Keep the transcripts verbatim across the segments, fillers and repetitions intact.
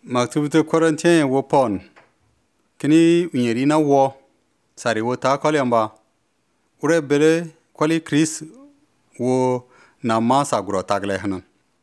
Maktubuto Korintien wo pon. Kini unyeri na wo. Sari wo ta kwali amba. Ure bele kwali Chris wo na masa guro tagle hanan.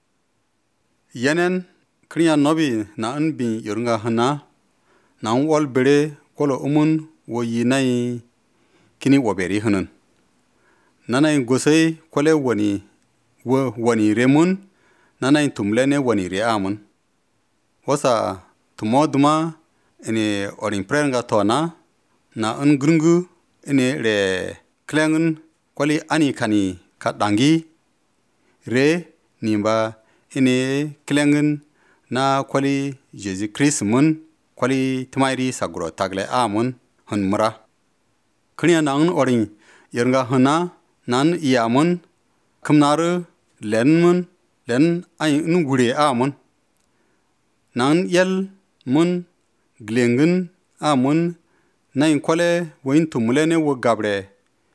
Yenen kriya nobi na anbi yorunga hana. Na wol bele kolo umun wo yinai kini woberi hanan. Nanai gosei kwale wani wo wani remun. Nanai tumlene wani re amun. Wasa tumo duma ene orin prenga tona na un grungu ene re klengun kwali ani kani kadangi re nimba ene klengun na kwali Jesus Christ mun kwali tumairi saguro tagle amun hun mura kniya na un orin yernga huna nan iyamun kumnaru len mun len ay un gure amun nan yel mun glengun amun nain kwale woin tumulene wo gabre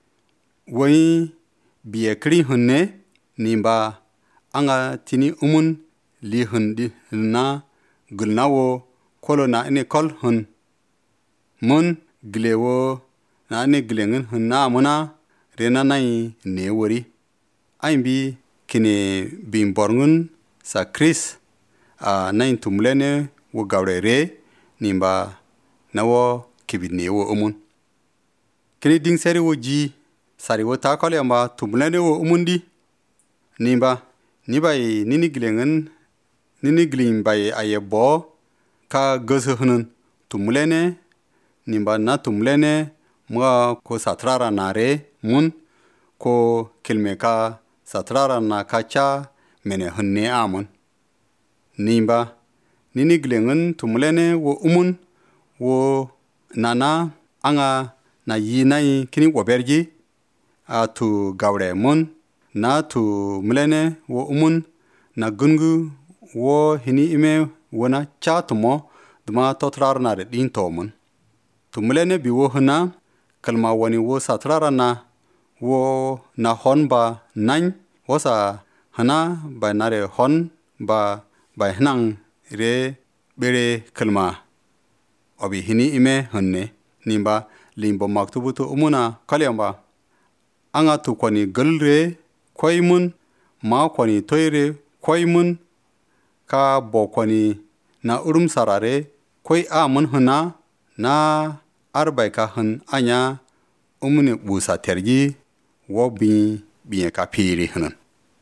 woin biye kri hunne nimba anga tini umun li hundi na gulnawo kolo na ene kol hun mun glewo na ene glengun hunna amuna rena nai ne wori aimbi kine bin borngun sa Chris a nain tumlene wo gawre re nimba nawo kibine wo umun kini ding seri wo ji sari wo ta kole amba tumlene wo umundi nimba nibai nini glengen nini glin bai ayebo ka gosu hunun tumlene nimba na tumlene mwa ko satrara nare mun ko kilmeka satrara na kacha mene hunne amun nimba nini glengen tumlene wo umun wo nana anga na yinai kini woberji a tu gawre mun na tu mlene wo umun na gungu wo hini ime wona chatumo duma totrar na de din tomun tumlene bi wo huna kalma wani wo satrara na wo na honba nan wosa hana ba nare hon ba ba hanang re bere kalma obi hini ime hunne nimba limbo maktubuto umuna kalyamba anga tu kwani gulre koimun ma kwani toire koimun ka bo kwani na urum sarare koi amun huna na arbai ka hun anya umune busa tergi wo bi biye ka piri hunan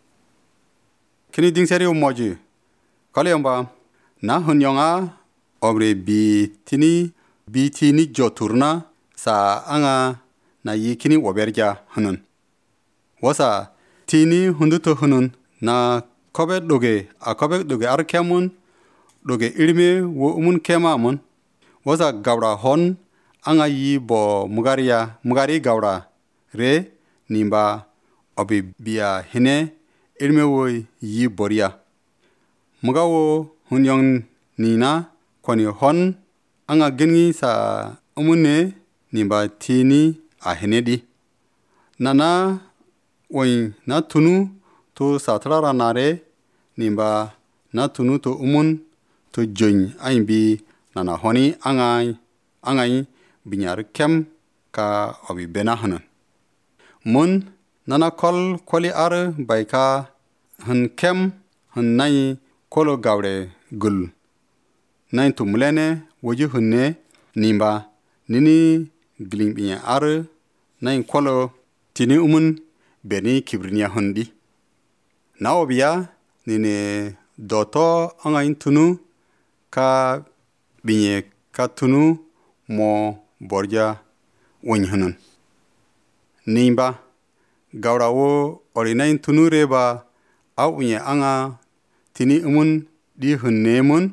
kini ding seri umoji kalyamba na hunyonga obre bi tini bi tini joturna sa anga na yikini woberja hunun wasa tini hunduto hunun na kobe doge a kobe doge arkemun doge irme wo umun kemamun wasa gawra hon anga yi bo mugaria mugari gawra re nimba obi biya hine irme wo yi boria mugawo hunyong nina kwani hon anga gengi sa umune nimba tini a henedi nana woin na tunu to satrara nare nimba na tunu to umun to join aimbi nana honi anga anga binyar kem ka obi bena hanan mun nana kol koli ar baika hun kem hun nai kolo gawre gul nai tumlene woji hunne nimba nini glimbiya ar nai kolo tini umun beni kibrinia hundi na obia nini doto anga intunu ka binye ka tunu mo borja wonhunun nimba gawrawo orina intunu reba au unye anga tini umun di hunne mun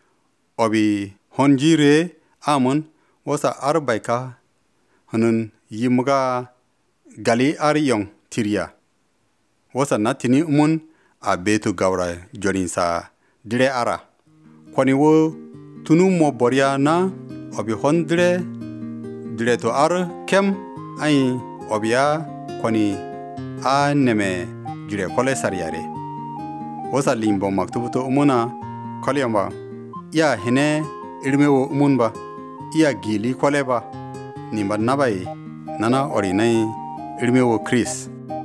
obi honjire amun wasa arbaika hunun yimuga gali ariyong tiria wasa natini umun a betu gawra jorinsa dire ara kwani wo tunu mo boria na obi hondire dire to ar kem ai obia kwani a neme jire kole sariare wasa limbo maktubuto umuna kalyamba ya hine irme wo umun ba iya gili kwale ba nimba nabai nana ori nai irme wo Chris